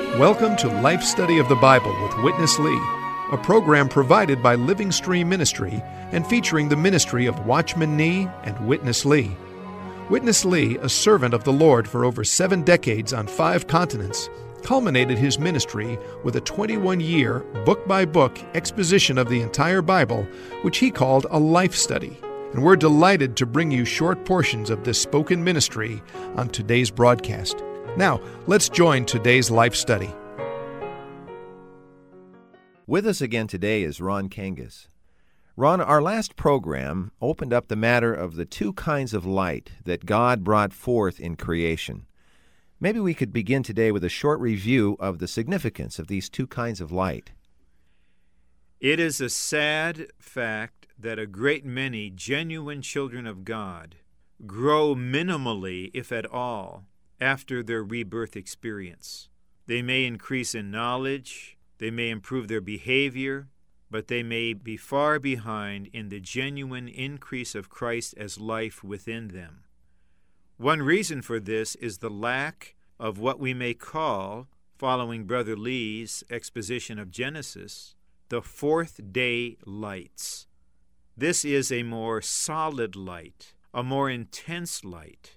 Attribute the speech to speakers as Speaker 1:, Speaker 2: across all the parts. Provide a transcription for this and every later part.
Speaker 1: Welcome to Life Study of the Bible with Witness Lee, a program provided by Living Stream Ministry and featuring the ministry of Watchman Nee and Witness Lee. Witness Lee, a servant of the Lord for over 7 decades on 5 continents, culminated his ministry with a 21-year, book-by-book exposition of the entire Bible, which he called a life study. And we're delighted to bring you short portions of this spoken ministry on today's broadcast. Now, let's join today's life study.
Speaker 2: With us again today is Ron Kangas. Ron, our last program opened up the matter of the 2 kinds of light that God brought forth in creation. Maybe we could begin today with a short review of the significance of these 2 kinds of light.
Speaker 3: It is a sad fact that a great many genuine children of God grow minimally, if at all, after their rebirth experience. They may increase in knowledge, they may improve their behavior, but they may be far behind in the genuine increase of Christ as life within them. One reason for this is the lack of what we may call, following Brother Lee's exposition of Genesis, the 4th day lights. This is a more solid light, a more intense light.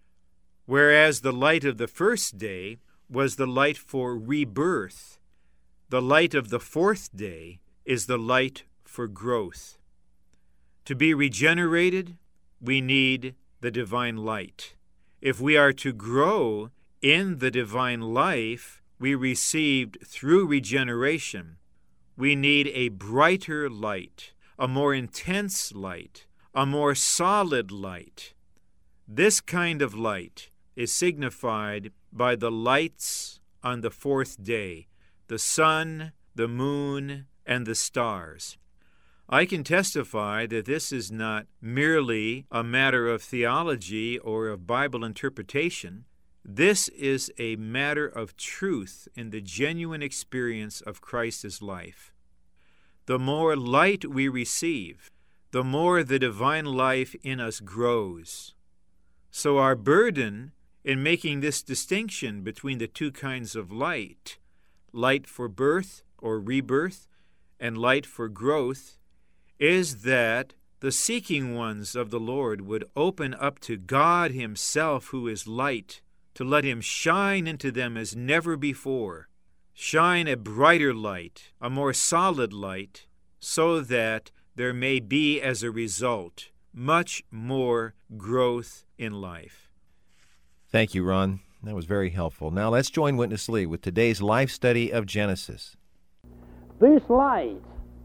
Speaker 3: Whereas the light of the first day was the light for rebirth, the light of the 4th day is the light for growth. To be regenerated, we need the divine light. If we are to grow in the divine life we received through regeneration, we need a brighter light, a more intense light, a more solid light. This kind of light is signified by the lights on the 4th day, the sun, the moon, and the stars. I can testify that this is not merely a matter of theology or of Bible interpretation. This is a matter of truth in the genuine experience of Christ's life. The more light we receive, the more the divine life in us grows. So our burden in making this distinction between the 2 kinds of light for birth or rebirth and light for growth, is that the seeking ones of the Lord would open up to God Himself, who is light, to let Him shine into them as never before. Shine a brighter light, a more solid light, so that there may be, as a result, much more growth in life.
Speaker 2: Thank you, Ron. That was very helpful. Now let's join Witness Lee with today's life study of Genesis.
Speaker 4: These lights,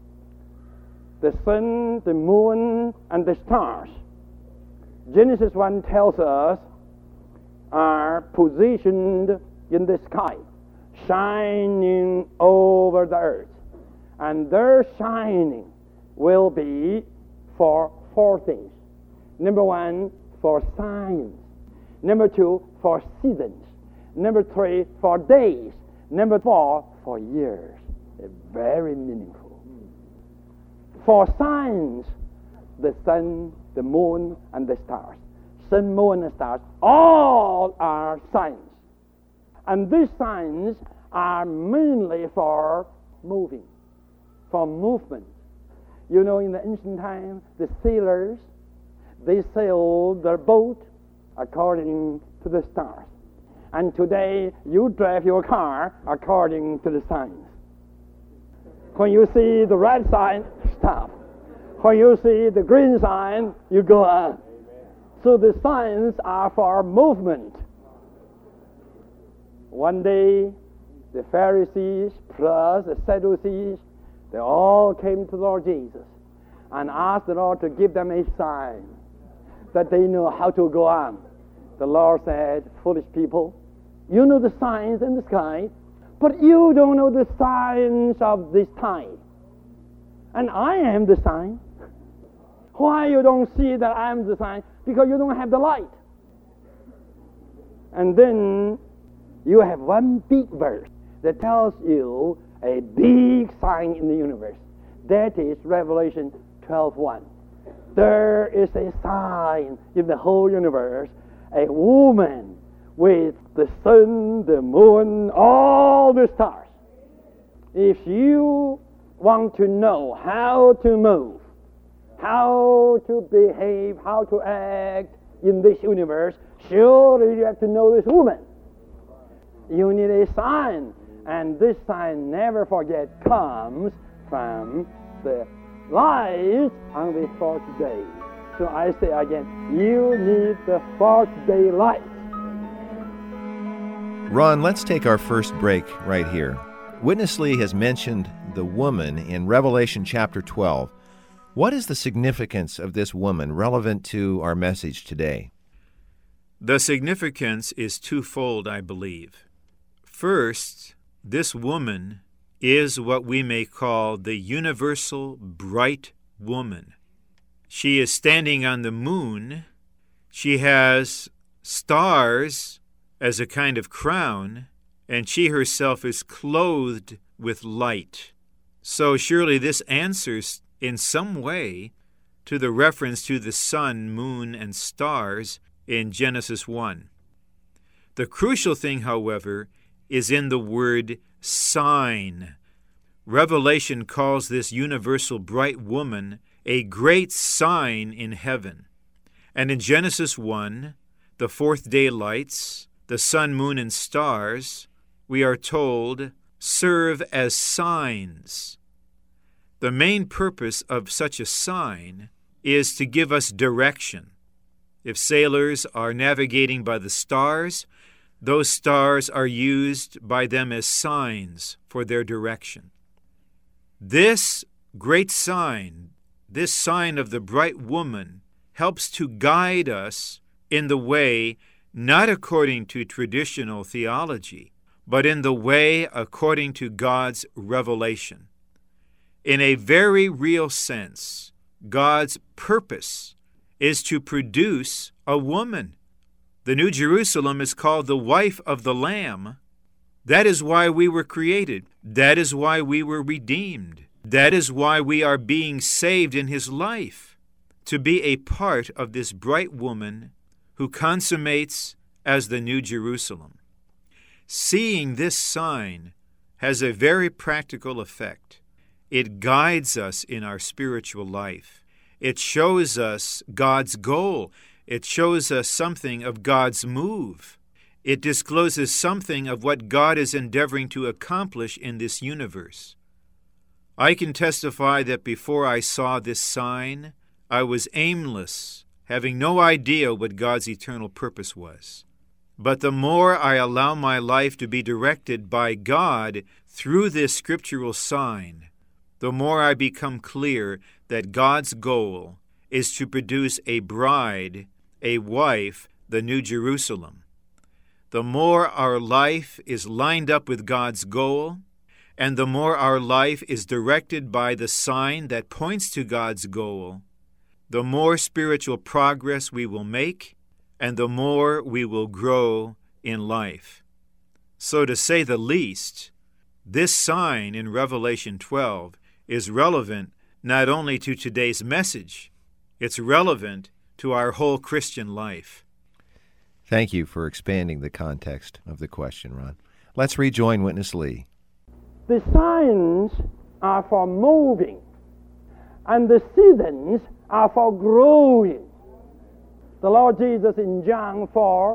Speaker 4: the sun, the moon, and the stars, Genesis 1 tells us, are positioned in the sky, shining over the earth. And their shining will be for 4 things. Number 1, for signs. Number 2, for seasons. Number 3, for days. Number 4, for years. Very meaningful. For signs, the sun, the moon, and the stars. Sun, moon, and stars, all are signs. And these signs are mainly for moving, for movement. You know, in the ancient time, the sailors, they sailed their boat according to the stars. And today, you drive your car according to the signs. When you see the red sign, stop. When you see the green sign, you go on. So the signs are for movement. One day, the Pharisees plus the Sadducees, they all came to the Lord Jesus and asked the Lord to give them a sign that they know how to go on. The Lord said, foolish people, you know the signs in the sky, but you don't know the signs of this time. And I am the sign. Why you don't see that I am the sign? Because you don't have the light. And then you have one big verse that tells you a big sign in the universe. That is Revelation 12:1. There is a sign in the whole universe, a woman with the sun, the moon, all the stars. If you want to know how to move, how to behave, how to act in this universe, surely you have to know this woman. You need a sign, and this sign, never forget, comes from the light on the fourth day. So I say again, you need the fourth day light.
Speaker 2: Ron, let's take our first break right here. Witness Lee has mentioned the woman in Revelation chapter 12. What is the significance of this woman relevant to our message today?
Speaker 3: The significance is twofold, I believe. First, this woman is what we may call the universal bright woman. She is standing on the moon. She has stars as a kind of crown, and she herself is clothed with light. So surely this answers in some way to the reference to the sun, moon, and stars in Genesis 1. The crucial thing, however, is in the word sign. Revelation calls this universal bright woman a great sign in heaven. And in Genesis 1, the fourth day lights, the sun, moon, and stars, we are told, serve as signs. The main purpose of such a sign is to give us direction. If sailors are navigating by the stars, those stars are used by them as signs for their direction. This great sign, this sign of the bright woman, helps to guide us in the way not according to traditional theology, but in the way according to God's revelation. In a very real sense, God's purpose is to produce a woman. The New Jerusalem is called the wife of the Lamb. That is why we were created. That is why we were redeemed. That is why we are being saved in His life, to be a part of this bright woman who consummates as the New Jerusalem. Seeing this sign has a very practical effect. It guides us in our spiritual life. It shows us God's goal. It shows us something of God's move. It discloses something of what God is endeavoring to accomplish in this universe. I can testify that before I saw this sign, I was aimless, having no idea what God's eternal purpose was. But the more I allow my life to be directed by God through this scriptural sign, the more I become clear that God's goal is to produce a bride, a wife, the New Jerusalem. The more our life is lined up with God's goal, and the more our life is directed by the sign that points to God's goal, the more spiritual progress we will make, and the more we will grow in life. So to say the least, this sign in Revelation 12 is relevant not only to today's message, it's relevant to our whole Christian life.
Speaker 2: Thank you for expanding the context of the question, Ron. Let's rejoin Witness Lee.
Speaker 4: The signs are for moving, and the seasons are for growing. The Lord Jesus in John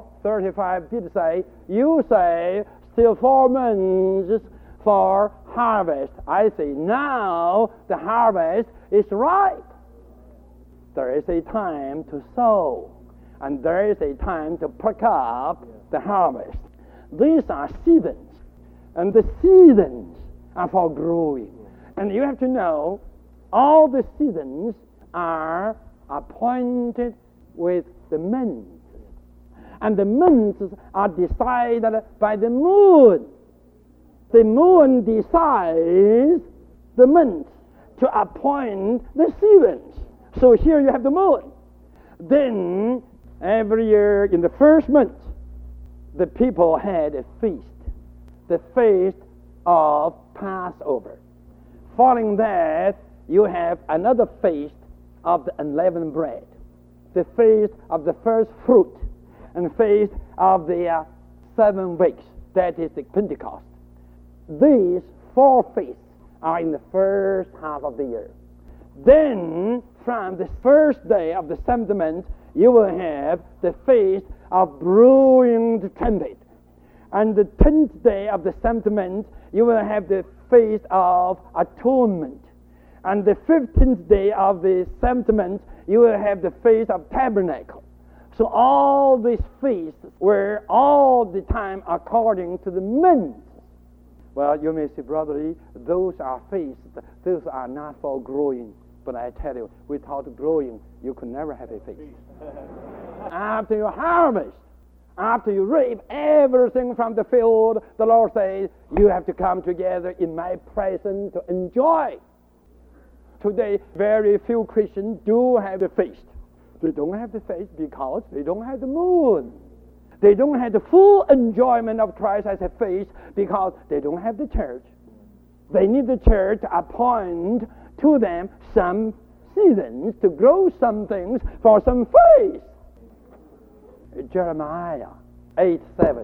Speaker 4: 4:35 did say, "You say, still 4 months for harvest." I say, now the harvest is ripe. There is a time to sow, and there is a time to pluck up the harvest. These are seasons, and the seasons are for growing. And you have to know, all the seasons are appointed with the months. And the months are decided by the moon. The moon decides the months to appoint the seasons. So here you have the moon. Then, every year in the first month, the people had a feast, the feast of Passover. Following that, you have another feast of the unleavened bread, the feast of the first fruit. and feast of the 7 weeks, that is the Pentecost. These 4 feasts are in the first half of the year. Then, from the first day of the 7th month, you will have the feast of brewing the trumpet. And the 10th day of the 7th month, you will have the feast of atonement. And the 15th day of the 7th month, you will have the feast of tabernacle. So all these feasts were all the time according to the month. Well, you may say, Brother Lee, those are feasts. Those are not for growing. But I tell you, without growing, you could never have a feast. After you harvest, after you reap everything from the field, the Lord says, you have to come together in my presence to enjoy. Today, very few Christians do have the feast. They don't have the feast because they don't have the moon. They don't have the full enjoyment of Christ as a feast because they don't have the church. They need the church to appoint to them some seasons to grow some things for some feast. Jeremiah 8:7.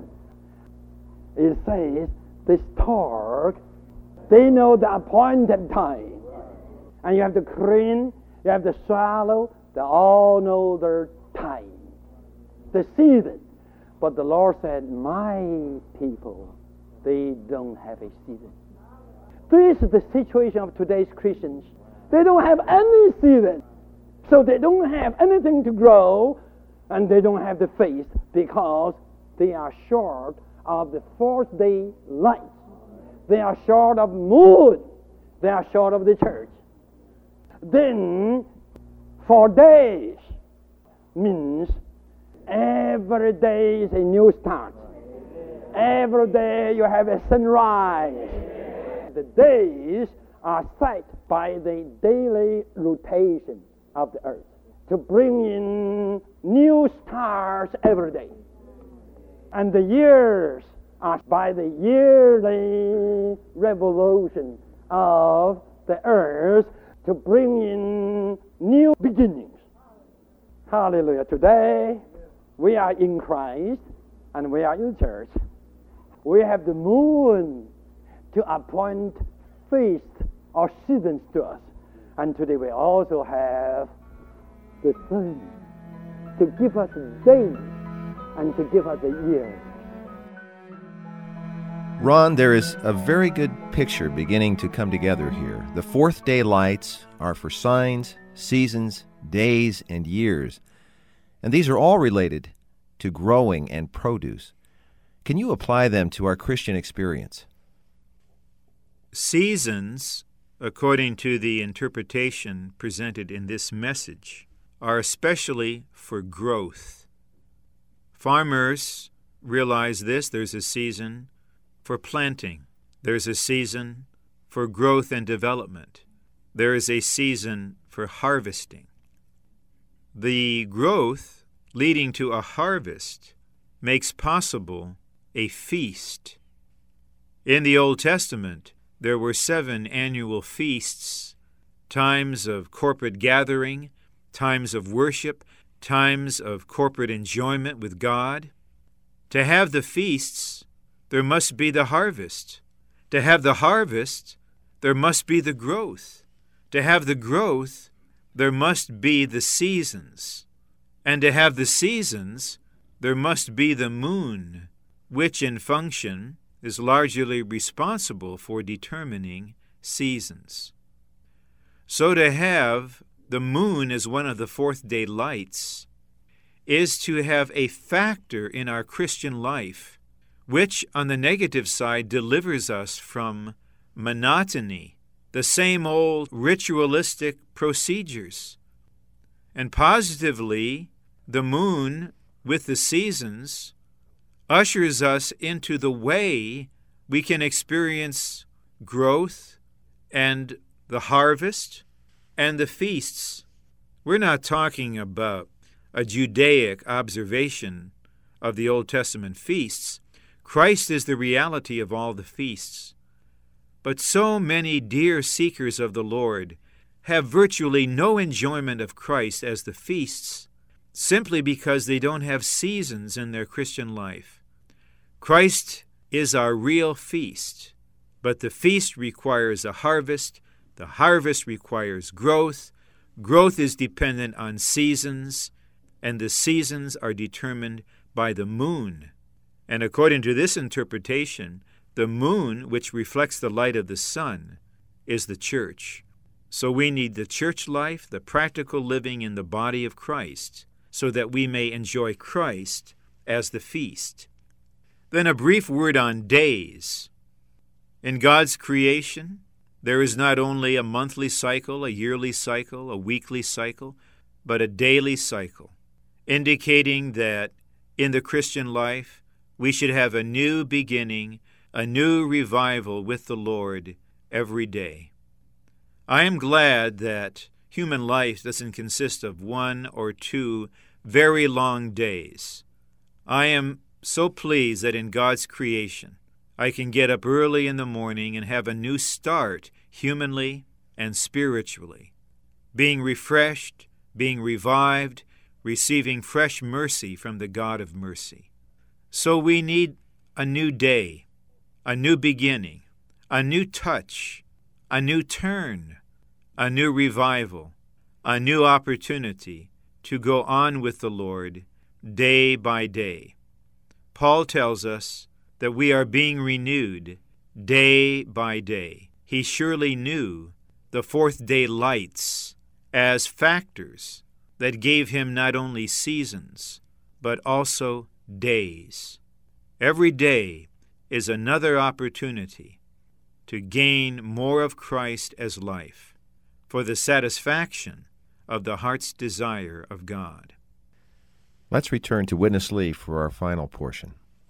Speaker 4: It says, the stork, they know the appointed time. And you have the crane, you have the swallow, they all know their time, the season. But the Lord said, my people, they don't have a season. This is the situation of today's Christians. They don't have any season. So they don't have anything to grow, and they don't have the feast because they are short of the 4th day light. They are short of moon. They are short of the church. Then 4 days means every day is a new start. Every day you have a sunrise. The days are set by the daily rotation of the earth to bring in new stars every day. And the years are by the yearly revolution of the earth to bring in new beginnings. Hallelujah. Today, we are in Christ and we are in the church. We have the moon to appoint feasts or seasons to us. And today we also have the sun to give us days and to give us a year.
Speaker 2: Ron, there is a very good picture beginning to come together here. The 4th day lights are for signs, seasons, days, and years. And these are all related to growing and produce. Can you apply them to our Christian experience?
Speaker 3: Seasons, according to the interpretation presented in this message, are especially for growth. Farmers realize this. There's a season for planting. There's a season for growth and development. There is a season for harvesting. The growth leading to a harvest makes possible a feast. In the Old Testament, there were 7 annual feasts, times of corporate gathering, times of worship, times of corporate enjoyment with God. To have the feasts, there must be the harvest. To have the harvest, there must be the growth. To have the growth, there must be the seasons. And to have the seasons, there must be the moon, which in function is largely responsible for determining seasons. So to have the moon as one of the 4th day lights is to have a factor in our Christian life, which on the negative side delivers us from monotony, the same old ritualistic procedures. And positively, the moon with the seasons ushers us into the way we can experience growth and the harvest and the feasts. We're not talking about a Judaic observation of the Old Testament feasts. Christ is the reality of all the feasts. But so many dear seekers of the Lord have virtually no enjoyment of Christ as the feasts, simply because they don't have seasons in their Christian life. Christ is our real feast, but the feast requires a harvest. The harvest requires growth. Growth is dependent on seasons, and the seasons are determined by the moon. And according to this interpretation, the moon, which reflects the light of the sun, is the church. So we need the church life, the practical living in the body of Christ, so that we may enjoy Christ as the feast. Then a brief word on days. In God's creation, there is not only a monthly cycle, a yearly cycle, a weekly cycle, but a daily cycle, indicating that in the Christian life, we should have a new beginning, a new revival with the Lord every day. I am glad that human life doesn't consist of 1 or 2 very long days. I am so pleased that in God's creation, I can get up early in the morning and have a new start humanly and spiritually, being refreshed, being revived, receiving fresh mercy from the God of mercy. So we need a new day, a new beginning, a new touch, a new turn, a new revival, a new opportunity to go on with the Lord day by day. Paul tells us that we are being renewed day by day. He surely knew the fourth day lights as factors that gave him not only seasons, but also days. Every day is another opportunity to gain more of Christ as life for the satisfaction of the heart's desire of God.
Speaker 2: Let's return to Witness Lee for our final portion.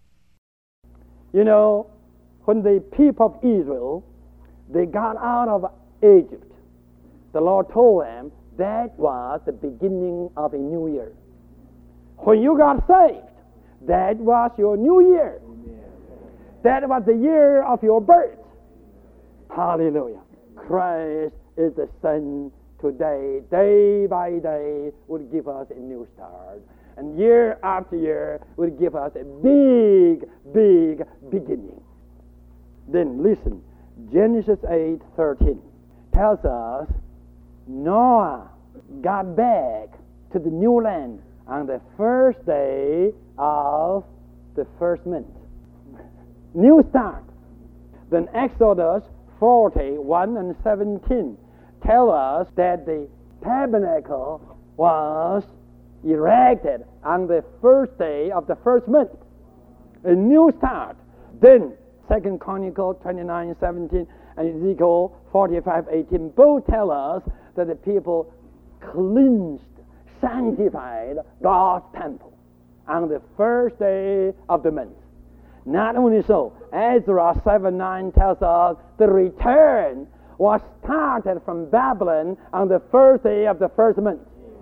Speaker 4: You know, when the people of Israel, they got out of Egypt, the Lord told them that was the beginning of a new year. When you got saved, that was your new year. That was the year of your birth. Hallelujah. Christ is the Son today, day by day, will give us a new start. And year after year will give us a big, big beginning. Then listen, Genesis 8:13 tells us Noah got back to the new land on the first day of the first month. New start. Then Exodus 40:1 and 17 tell us that the tabernacle was erected on the first day of the first month. A new start. Then 2 Chronicles 29:17 and Ezekiel 45:18 both tell us that the people cleansed, sanctified God's temple on the first day of the month. Not only so, Ezra 7:9 tells us the return was started from Babylon on the first day of the first month.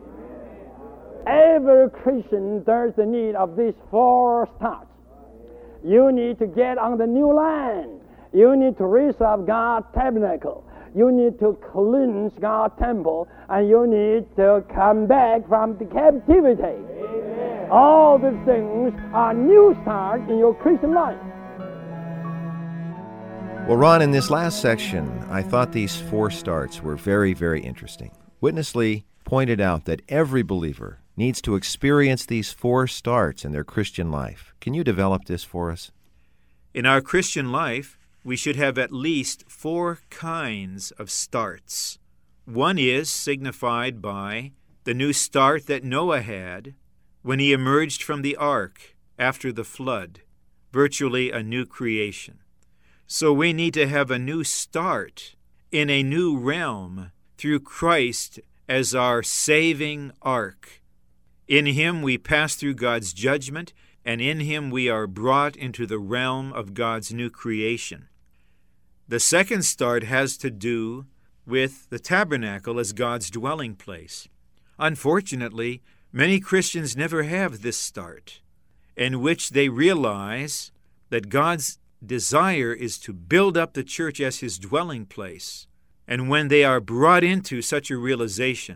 Speaker 4: Every Christian, there's the need of these 4 starts. You need to get on the new land. You need to raise up God's tabernacle. You need to cleanse God's temple, and you need to come back from the captivity. Amen. All these things are new start in your Christian life.
Speaker 2: Well, Ron, in this last section, I thought these 4 starts were very, very interesting. Witness Lee pointed out that every believer needs to experience these 4 starts in their Christian life. Can you develop this for us?
Speaker 3: In our Christian life, we should have at least 4 kinds of starts. One is signified by the new start that Noah had when he emerged from the ark after the flood, virtually a new creation. So we need to have a new start in a new realm through Christ as our saving ark. In Him we pass through God's judgment, and in Him we are brought into the realm of God's new creation. The second start has to do with the tabernacle as God's dwelling place. Unfortunately, many Christians never have this start, in which they realize that God's desire is to build up the church as His dwelling place. And when they are brought into such a realization,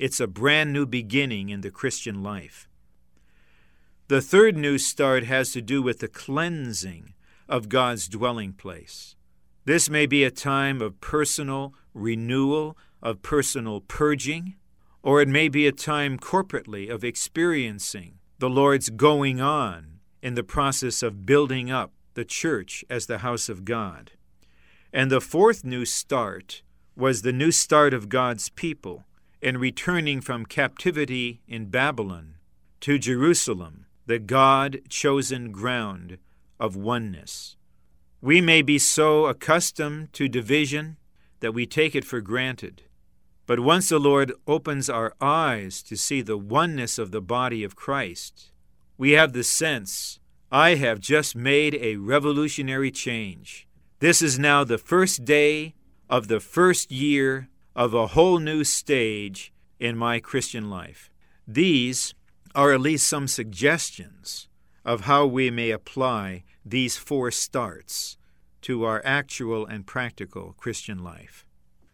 Speaker 3: It's a brand new beginning in the Christian life. The third new start has to do with the cleansing of God's dwelling place. This may be a time of personal renewal, of personal purging, or it may be a time corporately of experiencing the Lord's going on in the process of building up the church as the house of God. And the fourth new start was the new start of God's people in returning from captivity in Babylon to Jerusalem, the God-chosen ground of oneness. We may be so accustomed to division that we take it for granted. But once the Lord opens our eyes to see the oneness of the body of Christ, we have the sense, I have just made a revolutionary change. This is now the first day of the first year of a whole new stage in my Christian life. These are at least some suggestions of how we may apply these four starts to our actual and practical Christian life.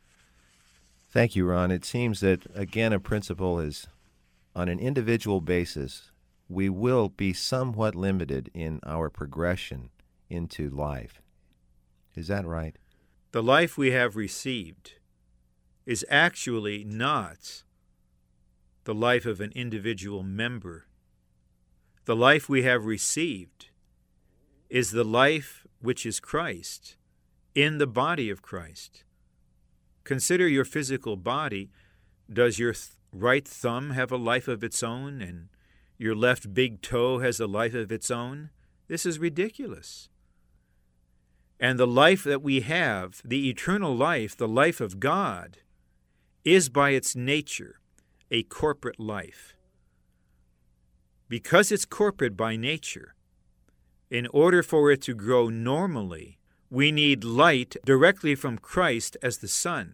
Speaker 2: Thank you, Ron. It seems that, again, a principle is, on an individual basis, we will be somewhat limited in our progression into life. Is that right?
Speaker 3: The life we have received is actually not the life of an individual member. The life we have received is the life which is Christ in the body of Christ. Consider your physical body. Does your right thumb have a life of its own, and your left big toe has a life of its own? This is ridiculous. And the life that we have, the eternal life, the life of God, is by its nature a corporate life. Because it's corporate by nature, in order for it to grow normally, we need light directly from Christ as the sun.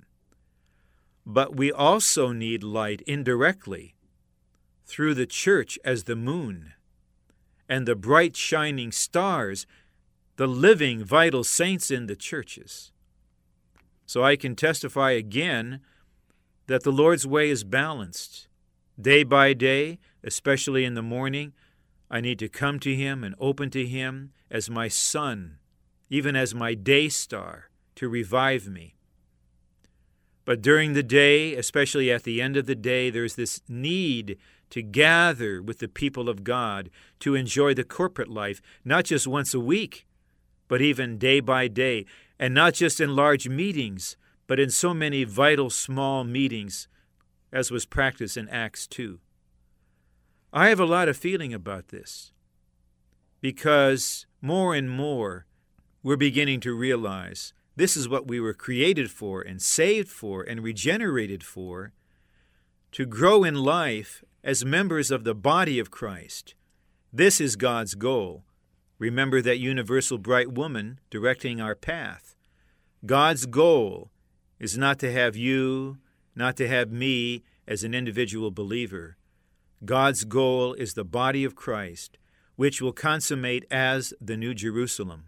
Speaker 3: But we also need light indirectly through the church as the moon and the bright shining stars, the living vital saints in the churches. So I can testify again that the Lord's way is balanced. Day by day, especially in the morning, I need to come to Him and open to Him as my sun, even as my day star, to revive me. But during the day, especially at the end of the day, there's this need to gather with the people of God to enjoy the corporate life, not just once a week, but even day by day, and not just in large meetings, but in so many vital small meetings, as was practiced in Acts 2. I have a lot of feeling about this, because more and more we're beginning to realize this is what we were created for and saved for and regenerated for, to grow in life as members of the body of Christ. This is God's goal. Remember that universal bright woman directing our path. God's goal is not to have you, not to have me as an individual believer. God's goal is the body of Christ, which will consummate as the New Jerusalem.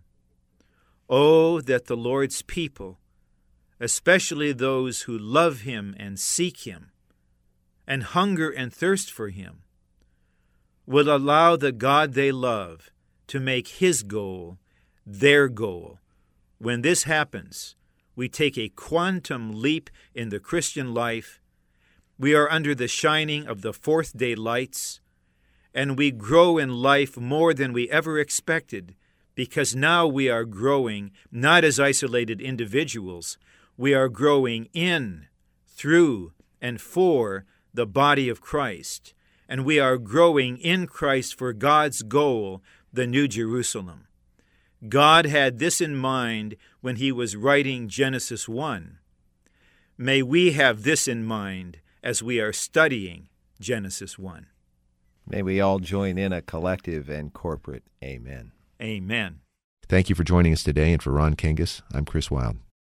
Speaker 3: Oh, that the Lord's people, especially those who love Him and seek Him, and hunger and thirst for Him, will allow the God they love to make His goal their goal. When this happens, we take a quantum leap in the Christian life. We are under the shining of the fourth day lights, and we grow in life more than we ever expected, because now we are growing not as isolated individuals. We are growing in, through, and for the body of Christ. And we are growing in Christ for God's goal, the New Jerusalem. God had this in mind when He was writing Genesis 1. May we have this in mind as we are studying Genesis 1.
Speaker 2: May we all join in a collective and corporate amen.
Speaker 3: Amen.
Speaker 5: Thank you for joining us today, and for Ron Kangas, I'm Chris Wild.